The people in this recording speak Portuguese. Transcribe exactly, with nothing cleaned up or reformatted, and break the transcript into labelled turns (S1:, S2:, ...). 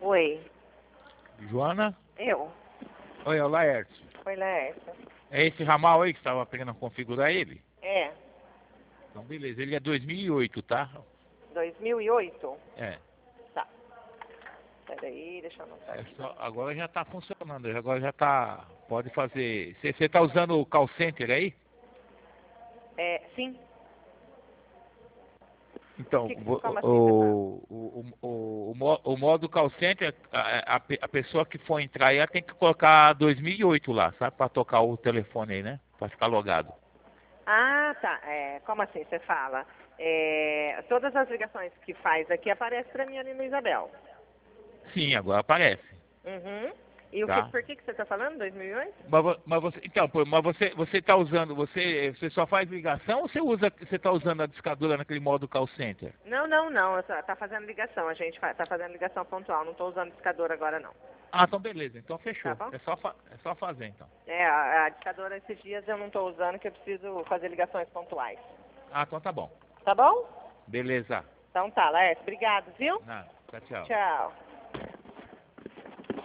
S1: Oi.
S2: Joana?
S1: Eu.
S2: Oi, é o Laércio.
S1: Oi, Laércio.
S2: É esse ramal aí que você estava querendo configurar ele?
S1: É.
S2: Então, beleza. Ele é dois mil e oito, tá?
S1: dois mil e oito?
S2: É.
S1: Tá. Peraí, deixa eu anotar
S2: É
S1: aqui.
S2: só, agora já está funcionando. Agora já está... Pode fazer... Você está usando o call center aí?
S1: É, sim.
S2: Então,
S1: Que,
S2: vo-
S1: como assim você fala?
S2: o, o, o, o, mo- o modo call center, a, a, pe- a pessoa que for entrar aí, ela tem que colocar dois mil e oito lá, sabe? Para tocar o telefone aí, né? Para ficar logado.
S1: Ah, tá. É, como assim você fala? É, todas as ligações que faz aqui aparecem pra mim ali no Isabel.
S2: Sim, agora aparece,
S1: Uhum. E o que,
S2: tá?
S1: por que, que você tá falando, dois mil e oito?
S2: Mas, vo- mas você, então, pô, mas você, você tá usando, você, você só faz ligação ou você usa, você tá usando a discadura naquele modo call center?
S1: Não, não, não. eu só- Tá fazendo ligação. A gente fa- tá fazendo ligação pontual. Não tô usando discador agora, não.
S2: Ah, então beleza, então
S1: Tá
S2: fechou.
S1: bom?
S2: É só, fa- é só fazer então.
S1: É, a, a discadora esses dias eu não tô usando, que eu preciso fazer ligações pontuais.
S2: Ah, então tá bom.
S1: Tá bom?
S2: Beleza.
S1: Então tá, Laércio. Obrigado, viu?
S2: Nada. Tchau, tchau.
S1: Tchau.